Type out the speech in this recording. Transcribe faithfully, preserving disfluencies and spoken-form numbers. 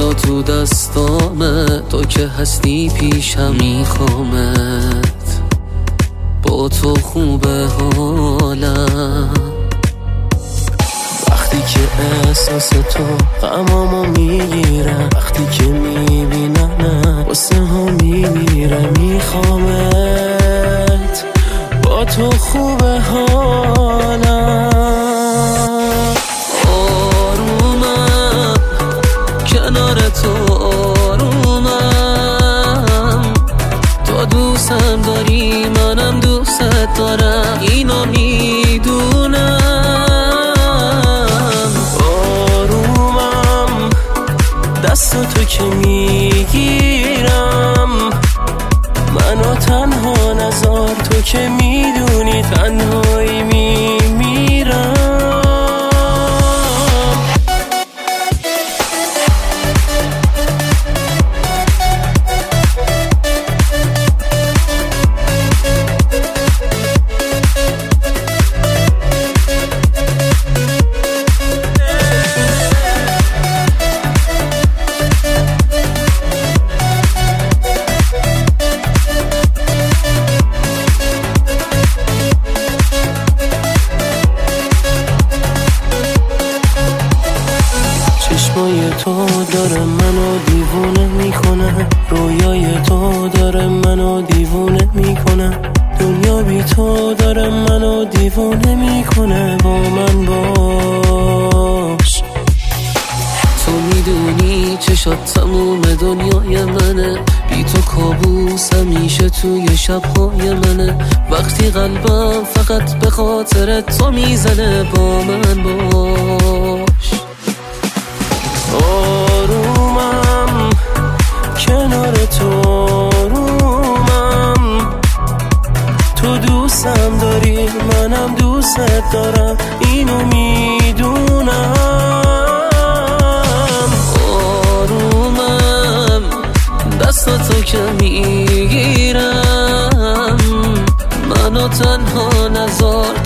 دنیا تو دستامه، تو که هستی پیشم میخوامت، با تو خوبه حالم. وقتی که احساس تو غمامو میگیرم، وقتی که میبینم واسه ها میمیره، میخوامت، با تو خوبه حالم. آرومم کنار تو، آرومم، تو دوستم داری منم دوست دارم، اینو میدونم. آرومم دست تو که میگیرم، منو تنها نذار، تو که میدونی تنهایی میمیرم. چشمای تو داره منو دیوونه میکنه، رویای تو داره منو دیوونه میکنه، دنیا بی تو داره منو دیوونه میکنه، با من باش. تو میدونی چشات تموم دنیای منه، بی تو کابوس همیشه توی شبهای منه، وقتی قلبم فقط به خاطر تو میزنه، با من باش. آرومم کنار تو، آرومم، تو دوستم داری منم دوست دارم، اینو میدونم. آرومم دستاتو که میگیرم، منو تنها نذار،